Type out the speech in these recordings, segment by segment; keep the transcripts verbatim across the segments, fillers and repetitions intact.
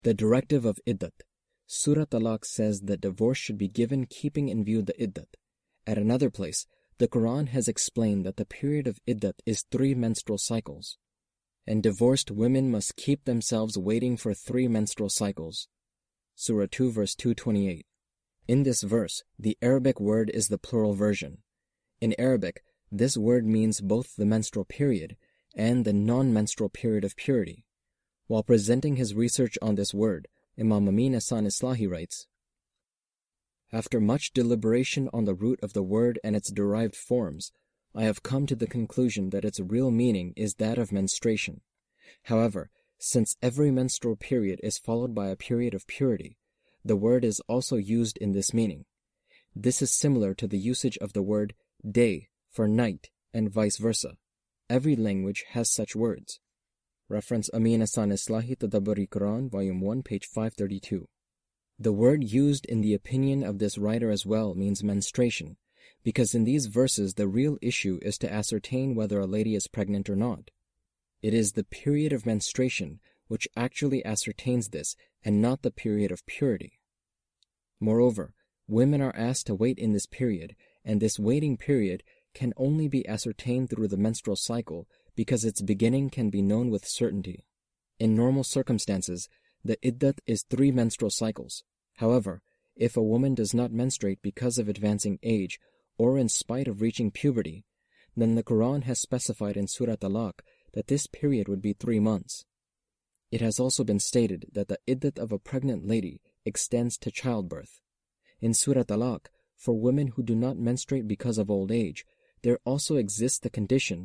The directive of iddat. Surah Talaq says that divorce should be given keeping in view the iddat. At another place, the Quran has explained that the period of iddat is three menstrual cycles, and divorced women must keep themselves waiting for three menstrual cycles. Surah two verse two twenty-eight. In this verse, the Arabic word is the plural version. In Arabic, this word means both the menstrual period and the non-menstrual period of purity. While presenting his research on this word, Imam Amin Ahsan Islahi writes, "After much deliberation on the root of the word and its derived forms, I have come to the conclusion that its real meaning is that of menstruation. However, since every menstrual period is followed by a period of purity, the word is also used in this meaning. This is similar to the usage of the word day for night and vice versa. Every language has such words." Reference Amin Ahsan Islahi Tadabburi Quran, Volume one, page five thirty-two. The word used in the opinion of this writer as well means menstruation, because in these verses the real issue is to ascertain whether a lady is pregnant or not. It is the period of menstruation which actually ascertains this, and not the period of purity. Moreover, women are asked to wait in this period, and this waiting period can only be ascertained through the menstrual cycle because its beginning can be known with certainty. In normal circumstances, the iddat is three menstrual cycles. However, if a woman does not menstruate because of advancing age or in spite of reaching puberty, then the Quran has specified in Surah Talaq that this period would be three months. It has also been stated that the iddat of a pregnant lady extends to childbirth. In Surah Talaq, for women who do not menstruate because of old age, there also exists the condition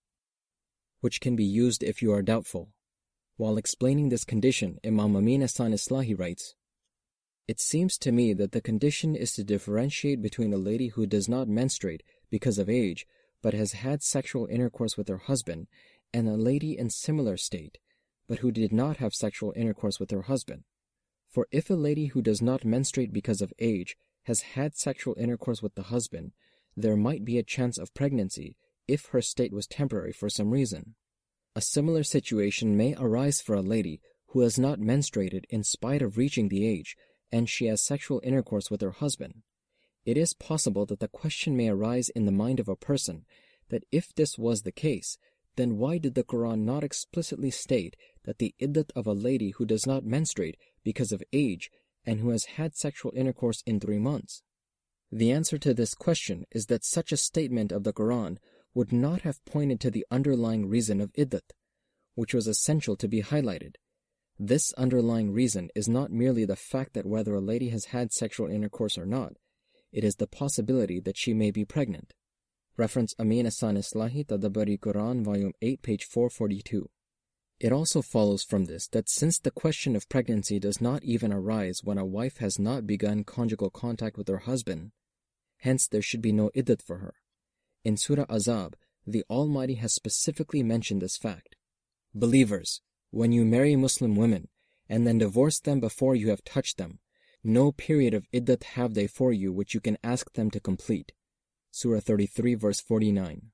which can be used if you are doubtful. While explaining this condition, Imam Amin Ahsan Islahi writes, "It seems to me that the condition is to differentiate between a lady who does not menstruate because of age but has had sexual intercourse with her husband and a lady in similar state but who did not have sexual intercourse with her husband. For if a lady who does not menstruate because of age has had sexual intercourse with the husband, there might be a chance of pregnancy if her state was temporary for some reason. A similar situation may arise for a lady who has not menstruated in spite of reaching the age, and she has sexual intercourse with her husband. It is possible that the question may arise in the mind of a person that if this was the case, then why did the Quran not explicitly state that the iddat of a lady who does not menstruate because of age and who has had sexual intercourse in three months? The answer to this question is that such a statement of the Quran would not have pointed to the underlying reason of iddat, which was essential to be highlighted. This underlying reason is not merely the fact that whether a lady has had sexual intercourse or not, it is the possibility that she may be pregnant. Reference Amin Ahsan Islahi Tadabburi Quran, Volume eight, page four forty-two. It also follows from this that since the question of pregnancy does not even arise when a wife has not begun conjugal contact with her husband, hence there should be no iddat for her. In Surah Azab, the Almighty has specifically mentioned this fact. Believers, when you marry Muslim women and then divorce them before you have touched them, no period of iddat have they for you which you can ask them to complete. Surah thirty-three, verse forty-nine.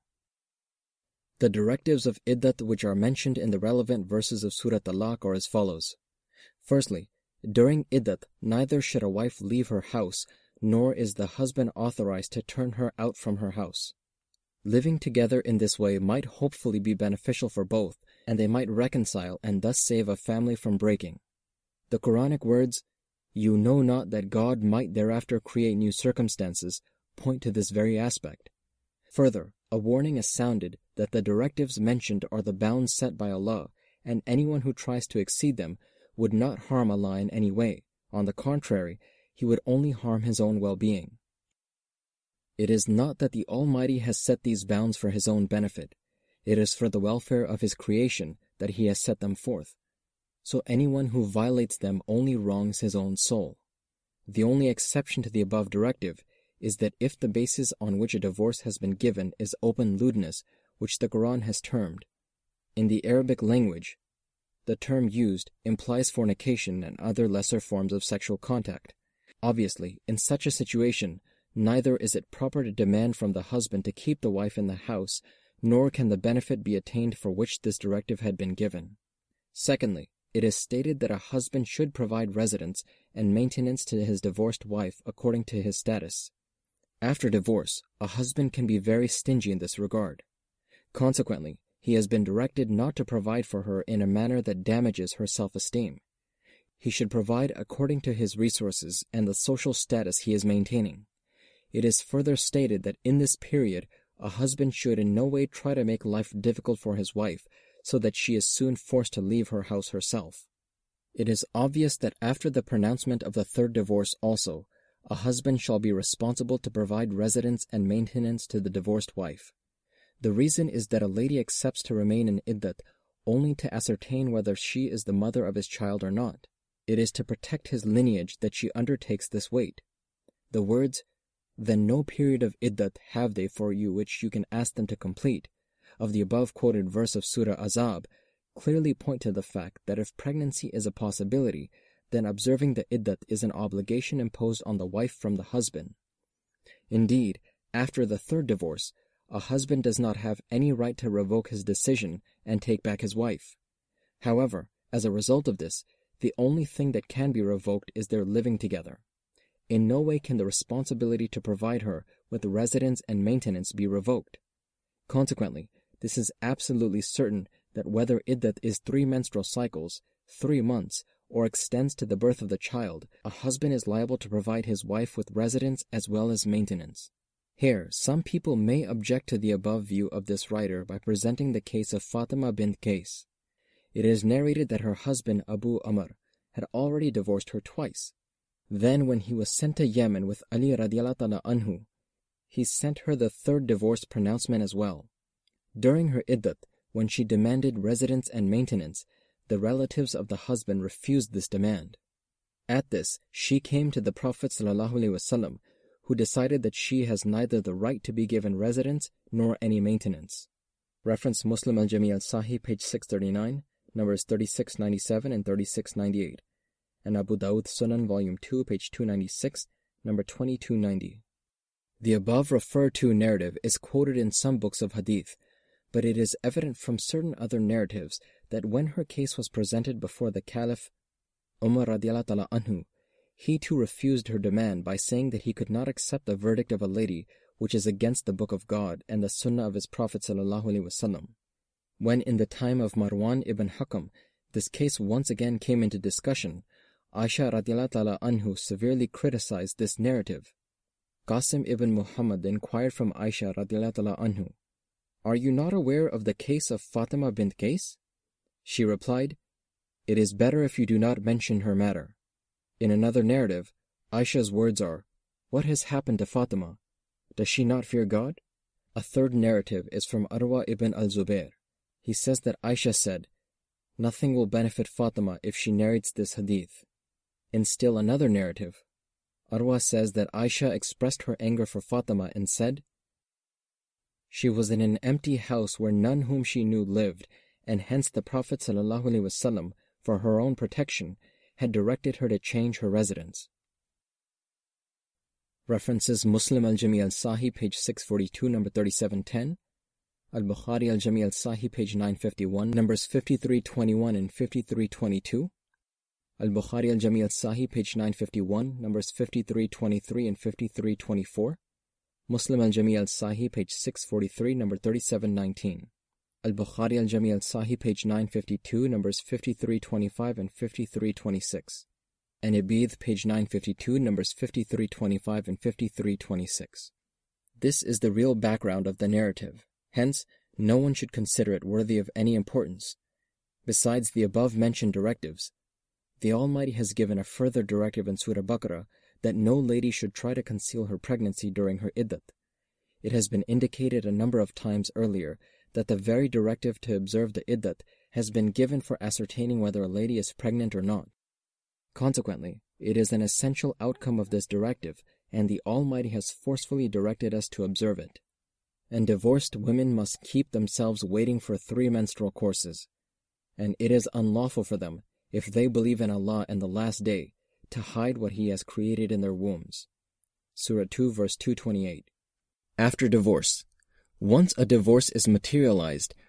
The directives of iddat which are mentioned in the relevant verses of Surah Talaq are as follows. Firstly, during iddat, neither should a wife leave her house, nor is the husband authorized to turn her out from her house. Living together in this way might hopefully be beneficial for both, and they might reconcile and thus save a family from breaking. The Quranic words, "You know not that God might thereafter create new circumstances," point to this very aspect. Further, a warning is sounded that the directives mentioned are the bounds set by Allah, and anyone who tries to exceed them would not harm Allah in any way. On the contrary, he would only harm his own well-being. It is not that the Almighty has set these bounds for His own benefit. It is for the welfare of His creation that He has set them forth. So anyone who violates them only wrongs his own soul. The only exception to the above directive is that if the basis on which a divorce has been given is open lewdness, which the Quran has termed. In the Arabic language, the term used implies fornication and other lesser forms of sexual contact. Obviously, in such a situation, neither is it proper to demand from the husband to keep the wife in the house, nor can the benefit be attained for which this directive had been given. Secondly, it is stated that a husband should provide residence and maintenance to his divorced wife according to his status. After divorce, a husband can be very stingy in this regard. Consequently, he has been directed not to provide for her in a manner that damages her self-esteem. He should provide according to his resources and the social status he is maintaining. It is further stated that in this period, a husband should in no way try to make life difficult for his wife so that she is soon forced to leave her house herself. It is obvious that after the pronouncement of the third divorce also, a husband shall be responsible to provide residence and maintenance to the divorced wife. The reason is that a lady accepts to remain in iddat only to ascertain whether she is the mother of his child or not. It is to protect his lineage that she undertakes this wait. The words, "Then no period of iddat have they for you which you can ask them to complete," of the above-quoted verse of Surah Azab clearly point to the fact that if pregnancy is a possibility, then observing the iddat is an obligation imposed on the wife from the husband. Indeed, after the third divorce, a husband does not have any right to revoke his decision and take back his wife. However, as a result of this, the only thing that can be revoked is their living together. In no way can the responsibility to provide her with residence and maintenance be revoked. Consequently, this is absolutely certain that whether iddat is three menstrual cycles, three months, or extends to the birth of the child, a husband is liable to provide his wife with residence as well as maintenance. Here, some people may object to the above view of this writer by presenting the case of Fatima bint Qais. It is narrated that her husband Abu Amr had already divorced her twice. Then when he was sent to Yemen with Ali radiallahu ta'ala anhu, he sent her the third divorce pronouncement as well. During her iddat, when she demanded residence and maintenance, the relatives of the husband refused this demand. At this, she came to the Prophet ﷺ, who decided that she has neither the right to be given residence nor any maintenance. Reference Muslim al-Jami al-Sahih, page six thirty-nine, numbers thirty-six ninety-seven and thirty-six ninety-eight, and Abu Dawud Sunan, volume two, page two ninety-six, number twenty-two ninety. The above referred to narrative is quoted in some books of hadith, but it is evident from certain other narratives that when her case was presented before the Caliph Umar radiallahu ta'ala anhu, he too refused her demand by saying that he could not accept the verdict of a lady which is against the Book of God and the Sunnah of his Prophet sallallahu alaihi wasallam. When in the time of Marwan ibn Hakam, this case once again came into discussion, Aisha radiallahu ta'ala anhu severely criticized this narrative. Qasim ibn Muhammad inquired from Aisha radiallahu ta'ala anhu, "Are you not aware of the case of Fatima bint Qais?" She replied, "It is better if you do not mention her matter." In another narrative, Aisha's words are, "What has happened to Fatima? Does she not fear God?" A third narrative is from Urwa ibn al-Zubair. He says that Aisha said, "Nothing will benefit Fatima if she narrates this hadith." In still another narrative, Urwa says that Aisha expressed her anger for Fatima and said, "She was in an empty house where none whom she knew lived, and hence the Prophet ﷺ, for her own protection, had directed her to change her residence." References Muslim al-Jami al-Sahih, page six forty-two, number thirty-seven ten, Al-Bukhari al-Jami al-Sahih, page nine fifty-one, numbers fifty-three twenty-one and fifty-three twenty-two, Al-Bukhari al-Jami al-Sahih, page nine fifty-one, numbers fifty-three twenty-three and fifty-three twenty-four, Muslim al-Jami al-Sahih, page six forty-three, number thirty-seven nineteen, Al-Bukhari al-Jami al-Sahih, page nine fifty-two, numbers fifty-three twenty-five and fifty-three twenty-six, and Ibid, page nine fifty-two, numbers fifty-three twenty-five and fifty-three twenty-six. This is the real background of the narrative. Hence, no one should consider it worthy of any importance. Besides the above-mentioned directives, the Almighty has given a further directive in Surah Baqarah that no lady should try to conceal her pregnancy during her iddat. It has been indicated a number of times earlier that the very directive to observe the iddat has been given for ascertaining whether a lady is pregnant or not. Consequently, it is an essential outcome of this directive, and the Almighty has forcefully directed us to observe it. And divorced women must keep themselves waiting for three menstrual courses, and it is unlawful for them, if they believe in Allah and the Last Day, to hide what He has created in their wombs. Surah two, verse two twenty-eight. After divorce. Once a divorce is materialized,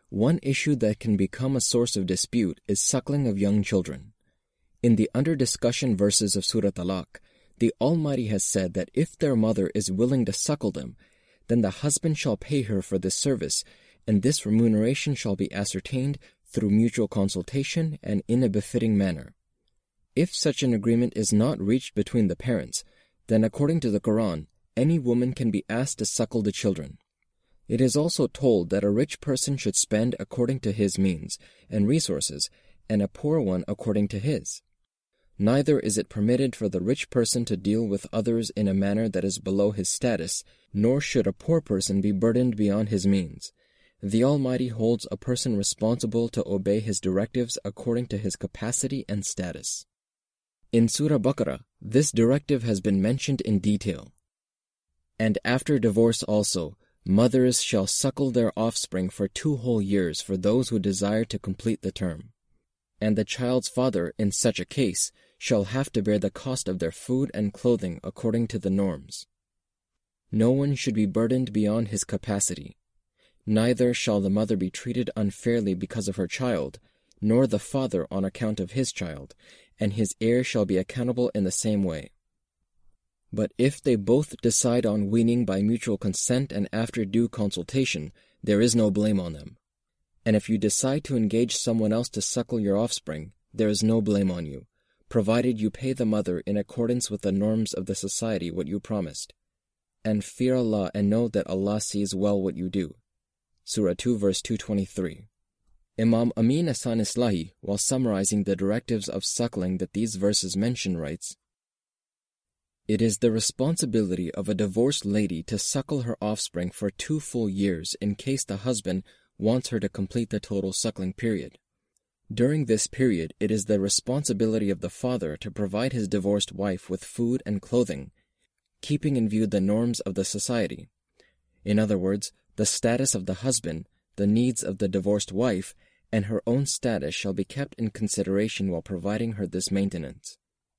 one issue that can become a source of dispute is suckling of young children. In the under discussion verses of Surah Talaq, the Almighty has said that if their mother is willing to suckle them, then the husband shall pay her for this service, and this remuneration shall be ascertained through mutual consultation and in a befitting manner. If such an agreement is not reached between the parents, then according to the Quran, any woman can be asked to suckle the children. It is also told that a rich person should spend according to his means and resources, and a poor one according to his. Neither is it permitted for the rich person to deal with others in a manner that is below his status, nor should a poor person be burdened beyond his means. The Almighty holds a person responsible to obey His directives according to his capacity and status. In Surah Baqarah, this directive has been mentioned in detail. And after divorce also, mothers shall suckle their offspring for two whole years for those who desire to complete the term. And the child's father, in such a case, shall have to bear the cost of their food and clothing according to the norms. No one should be burdened beyond his capacity. Neither shall the mother be treated unfairly because of her child, nor the father on account of his child, and his heir shall be accountable in the same way. But if they both decide on weaning by mutual consent and after due consultation, there is no blame on them. And if you decide to engage someone else to suckle your offspring, there is no blame on you, provided you pay the mother in accordance with the norms of the society what you promised. And fear Allah and know that Allah sees well what you do. Surah two verse two twenty-three. Imam Amin Ahsan Islahi, while summarizing the directives of suckling that these verses mention, writes, "It is the responsibility of a divorced lady to suckle her offspring for two full years in case the husband wants her to complete the total suckling period. During this period, it is the responsibility of the father to provide his divorced wife with food and clothing, keeping in view the norms of the society. In other words, the status of the husband, the needs of the divorced wife, and her own status shall be kept in consideration while providing her this maintenance.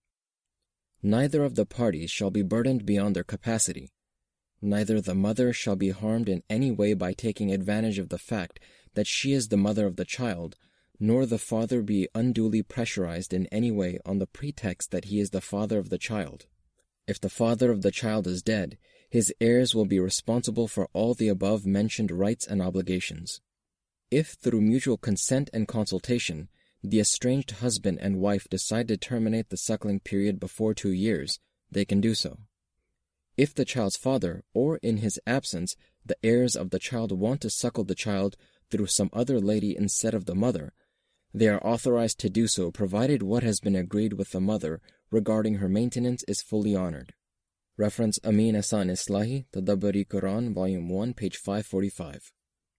Neither of the parties shall be burdened beyond their capacity. Neither the mother shall be harmed in any way by taking advantage of the fact that she is the mother of the child, nor the father be unduly pressurized in any way on the pretext that he is the father of the child. If the father of the child is dead, his heirs will be responsible for all the above-mentioned rights and obligations. If through mutual consent and consultation, the estranged husband and wife decide to terminate the suckling period before two years, they can do so. If the child's father, or in his absence, the heirs of the child want to suckle the child through some other lady instead of the mother, they are authorized to do so provided what has been agreed with the mother regarding her maintenance is fully honored." Reference Amin Ahsan Islahi, Tadabburi Quran, Volume one, page five forty-five.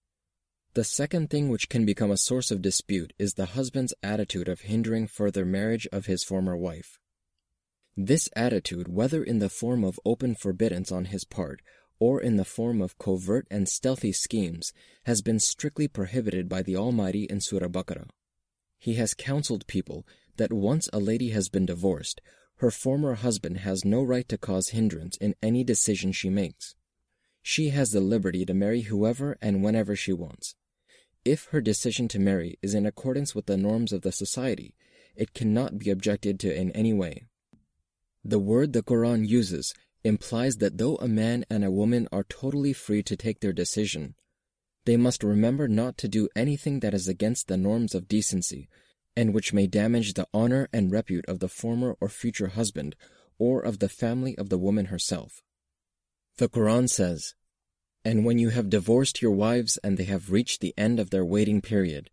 The second thing which can become a source of dispute is the husband's attitude of hindering further marriage of his former wife. This attitude, whether in the form of open forbiddance on his part or in the form of covert and stealthy schemes, has been strictly prohibited by the Almighty in Surah Baqarah. He has counseled people that once a lady has been divorced, her former husband has no right to cause hindrance in any decision she makes. She has the liberty to marry whoever and whenever she wants. If her decision to marry is in accordance with the norms of the society, it cannot be objected to in any way. The word the Quran uses implies that though a man and a woman are totally free to take their decision, they must remember not to do anything that is against the norms of decency, and which may damage the honor and repute of the former or future husband, or of the family of the woman herself. The Quran says, "And when you have divorced your wives and they have reached the end of their waiting period,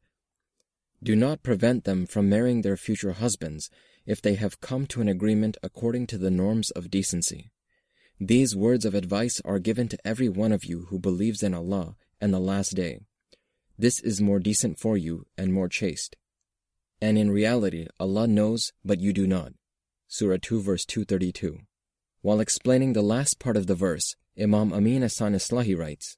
do not prevent them from marrying their future husbands if they have come to an agreement according to the norms of decency. These words of advice are given to every one of you who believes in Allah and the Last Day. This is more decent for you and more chaste. And in reality, Allah knows, but you do not." Surah two, verse two thirty-two. While explaining the last part of the verse, Imam Amin Ahsan Islahi writes,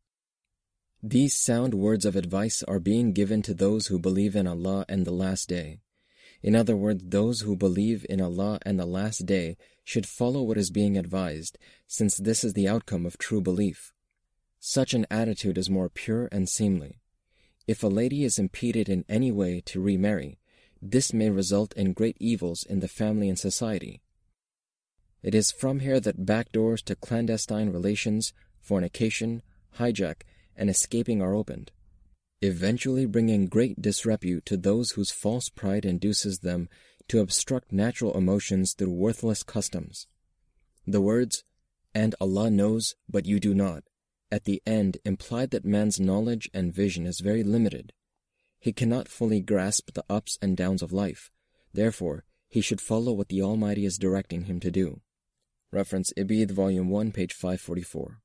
"These sound words of advice are being given to those who believe in Allah and the Last Day. In other words, those who believe in Allah and the Last Day should follow what is being advised, since this is the outcome of true belief. Such an attitude is more pure and seemly. If a lady is impeded in any way to remarry, this may result in great evils in the family and society. It is from here that back doors to clandestine relations, fornication, hijack, and escaping are opened, eventually bringing great disrepute to those whose false pride induces them to obstruct natural emotions through worthless customs. The words, "and Allah knows, but you do not," at the end implied that man's knowledge and vision is very limited. He cannot fully grasp the ups and downs of life. Therefore, he should follow what the Almighty is directing him to do. Reference Ibid, Volume one, page five forty-four.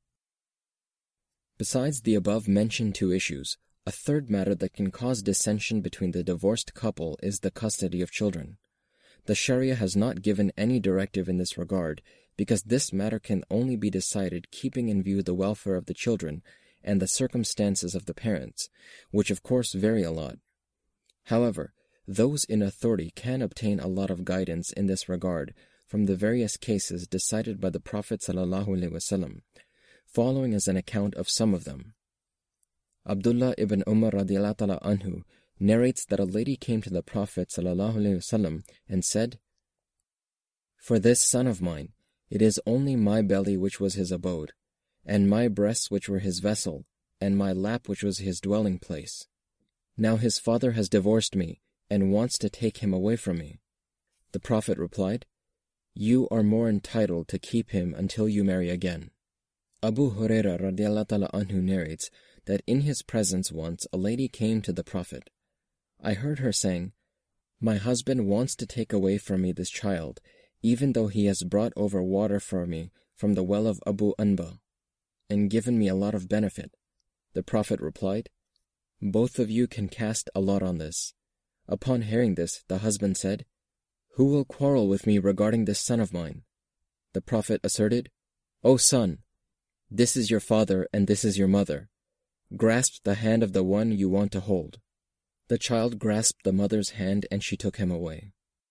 Besides the above-mentioned two issues, a third matter that can cause dissension between the divorced couple is the custody of children. The Sharia has not given any directive in this regard, because this matter can only be decided keeping in view the welfare of the children and the circumstances of the parents, which of course vary a lot. However, those in authority can obtain a lot of guidance in this regard from the various cases decided by the Prophet ﷺ, following as an account of some of them. Abdullah ibn Umar radiallahu ta'ala anhu narrates that a lady came to the Prophet ﷺ and said, "For this son of mine, it is only my belly which was his abode, and my breasts which were his vessel, and my lap which was his dwelling place. Now his father has divorced me, and wants to take him away from me." The Prophet replied, "You are more entitled to keep him until you marry again." Abu Hurairah radiallahu ta'ala anhu narrates that in his presence once a lady came to the Prophet. I heard her saying, "My husband wants to take away from me this child, even though he has brought over water for me from the well of Abu Anba, and given me a lot of benefit." The Prophet replied, "Both of you can cast a lot on this." Upon hearing this, the husband said, "Who will quarrel with me regarding this son of mine?" The Prophet asserted, "O son, this is your father and this is your mother. Grasp the hand of the one you want to hold." The child grasped the mother's hand and she took him away.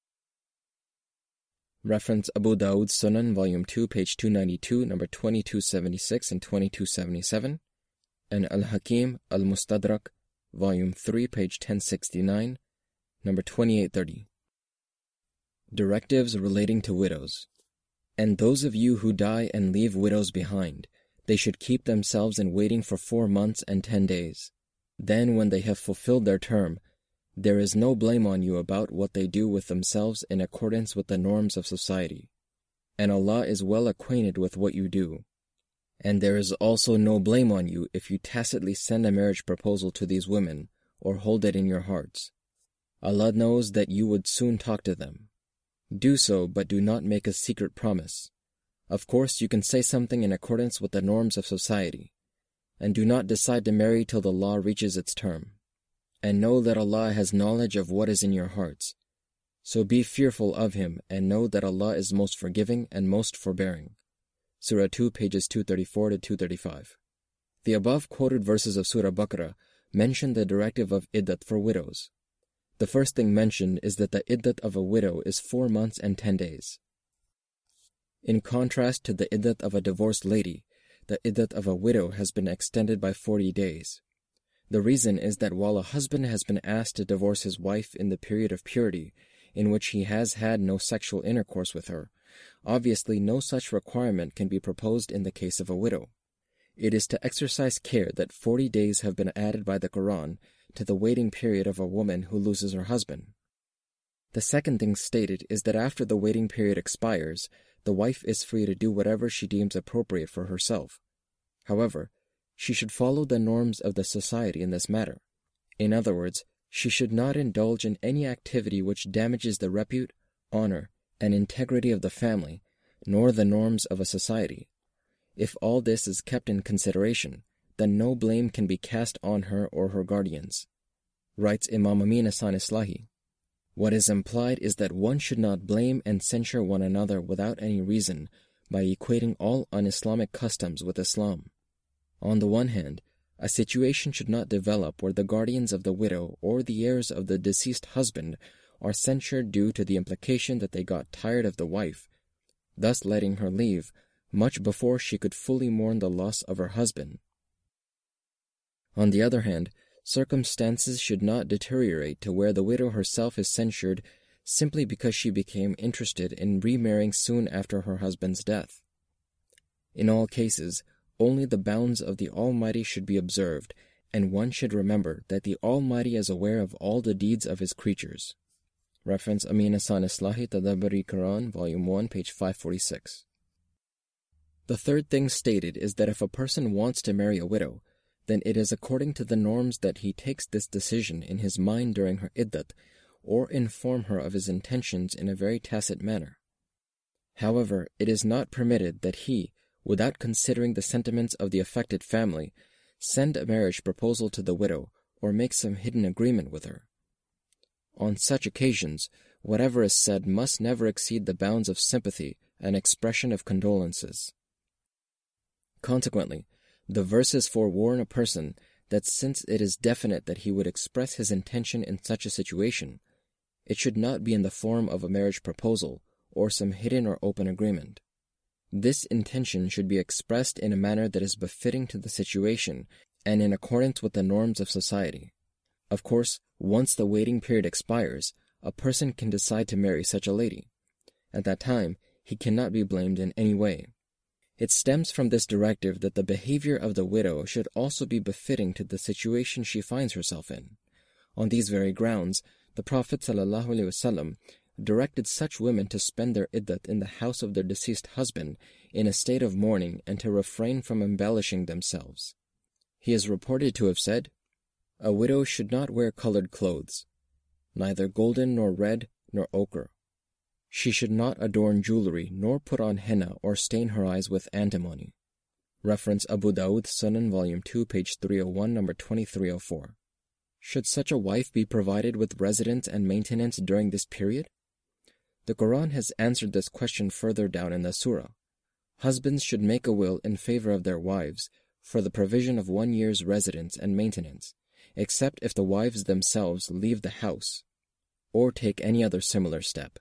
Reference Abu Dawud Sunan, Volume two, page two ninety-two, number twenty-two seventy-six and twenty-two seventy-seven, and Al-Hakim Al-Mustadrak, Volume three, page ten sixty-nine, number twenty-eight thirty. Directives relating to widows. And those of you who die and leave widows behind, they should keep themselves in waiting for four months and ten days. Then, when they have fulfilled their term, there is no blame on you about what they do with themselves in accordance with the norms of society. And Allah is well acquainted with what you do. And there is also no blame on you if you tacitly send a marriage proposal to these women, or hold it in your hearts. Allah knows that you would soon talk to them. Do so, but do not make a secret promise. Of course, you can say something in accordance with the norms of society. And do not decide to marry till the law reaches its term. And know that Allah has knowledge of what is in your hearts. So be fearful of Him, and know that Allah is most forgiving and most forbearing. Surah two, pages two thirty-four to two thirty-five. The above quoted verses of Surah Baqarah mention the directive of iddat for widows. The first thing mentioned is that the iddat of a widow is four months and ten days. In contrast to the iddat of a divorced lady, the iddat of a widow has been extended by forty days. The reason is that while a husband has been asked to divorce his wife in the period of purity, in which he has had no sexual intercourse with her, obviously no such requirement can be proposed in the case of a widow. It is to exercise care that forty days have been added by the Quran to the waiting period of a woman who loses her husband. The second thing stated is that after the waiting period expires, the wife is free to do whatever she deems appropriate for herself. However, she should follow the norms of the society in this matter. In other words, she should not indulge in any activity which damages the repute, honor, and integrity of the family, nor the norms of a society. If all this is kept in consideration, then no blame can be cast on her or her guardians. Writes Imam Amin Ahsan Islahi, what is implied is that one should not blame and censure one another without any reason by equating all un-Islamic customs with Islam. On the one hand, a situation should not develop where the guardians of the widow or the heirs of the deceased husband are censured due to the implication that they got tired of the wife, thus letting her leave much before she could fully mourn the loss of her husband. On the other hand, Circumstances should not deteriorate to where the widow herself is censured simply because she became interested in remarrying soon after her husband's death. In all cases, only the bounds of the Almighty should be observed, and one should remember that the Almighty is aware of all the deeds of His creatures. Reference Amin Hasan Islahi Tadabburi Quran, Volume one, page five forty-six. The third thing stated is that if a person wants to marry a widow, then it is according to the norms that he takes this decision in his mind during her iddat, or inform her of his intentions in a very tacit manner. However, it is not permitted that he, without considering the sentiments of the affected family, send a marriage proposal to the widow or make some hidden agreement with her. On such occasions, whatever is said must never exceed the bounds of sympathy and expression of condolences. Consequently, the verses forewarn a person that since it is definite that he would express his intention in such a situation, it should not be in the form of a marriage proposal or some hidden or open agreement. This intention should be expressed in a manner that is befitting to the situation and in accordance with the norms of society. Of course, once the waiting period expires, a person can decide to marry such a lady. At that time, he cannot be blamed in any way. It stems from this directive that the behavior of the widow should also be befitting to the situation she finds herself in. On these very grounds, the Prophet ﷺ directed such women to spend their iddat in the house of their deceased husband in a state of mourning and to refrain from embellishing themselves. He is reported to have said, "A widow should not wear colored clothes, neither golden nor red nor ochre. She should not adorn jewelry nor put on henna or stain her eyes with antimony." Reference Abu Dawud Sunan, Volume two, page three oh one, number twenty-three oh four. Should such a wife be provided with residence and maintenance during this period? The Quran has answered this question further down in the surah. Husbands should make a will in favor of their wives for the provision of one year's residence and maintenance, except if the wives themselves leave the house or take any other similar step.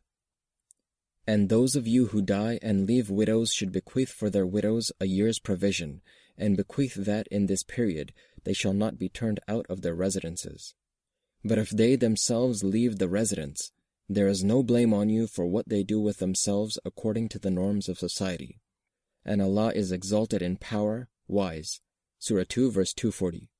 And those of you who die and leave widows should bequeath for their widows a year's provision, and bequeath that in this period they shall not be turned out of their residences. But if they themselves leave the residence, there is no blame on you for what they do with themselves according to the norms of society. And Allah is exalted in power, wise. Surah two, verse two forty.